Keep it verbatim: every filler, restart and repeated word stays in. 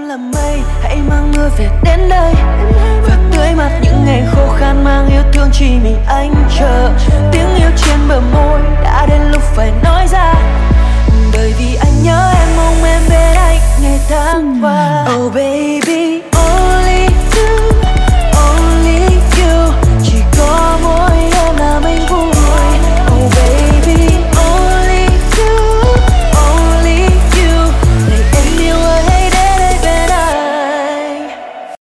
là mây, hãy mang mưa về đến đây và tưới mát những ngày khô khan, mang yêu thương chỉ mình anh chờ.